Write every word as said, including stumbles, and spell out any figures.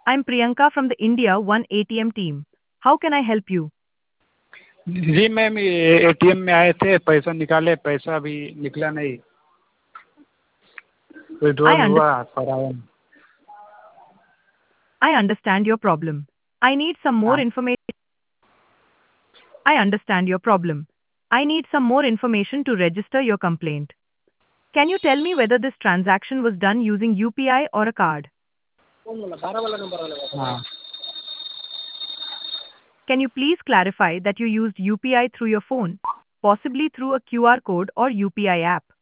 I'm Priyanka from the India One A T M team. How can I help you? जी ma'am, ये ATM में आए थे, पैसा निकाले, पैसा भी निकला नहीं, I विड्रॉल under- हुआ पर आया नहीं। I understand your problem. I need some more हाँ, information. I understand your problem. I need some more information to register your complaint. Can you tell me whether this transaction was done using U P I or a card? हाँ, Can you please clarify that you used U P I through your phone, possibly through a Q R code or U P I app?